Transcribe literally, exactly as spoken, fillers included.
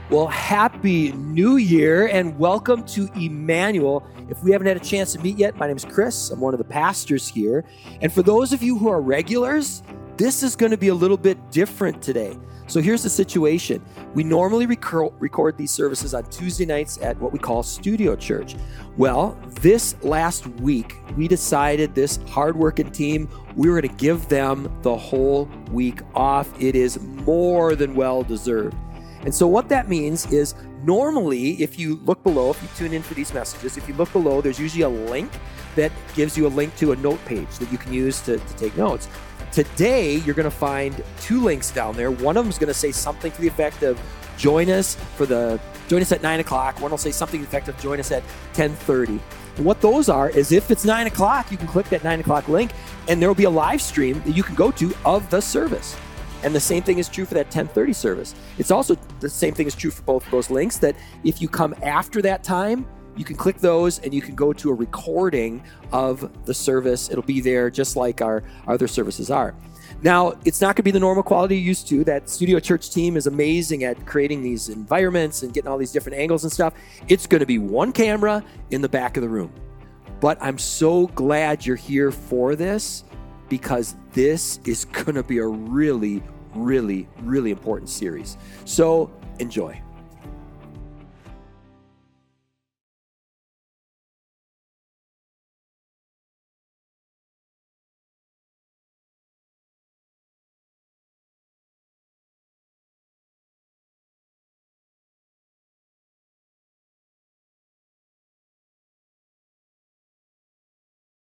Well, happy New Year and welcome to Emmanuel. If we haven't had a chance to meet yet, my name is Chris. I'm one of the pastors here. And for those of you who are regulars, this is going to be a little bit different today. So here's the situation. We normally record, record these services on Tuesday nights at what we call Studio Church. Well, this last week, we decided this hardworking team, we were going to give them the whole week off. It is more than well deserved. And so what that means is normally, if you look below, if you tune in for these messages, if you look below, there's usually a link that gives you a link to a note page that you can use to, to take notes. Today, you're going to find two links down there. One of them is going to say something to the effect of join us for the join us at nine o'clock. One will say something to the effect of join us at ten thirty. And what those are is if it's nine o'clock, you can click that nine o'clock link and there will be a live stream that you can go to of the service. And the same thing is true for that ten thirty service. It's also the same thing is true for both of those links, that if you come after that time, you can click those and you can go to a recording of the service. It'll be there just like our, our other services are. Now, it's not going to be the normal quality you're used to. That Studio Church team is amazing at creating these environments and getting all these different angles and stuff. It's going to be one camera in the back of the room. But I'm so glad you're here for this, because this is going to be a really, really, really important series. So enjoy.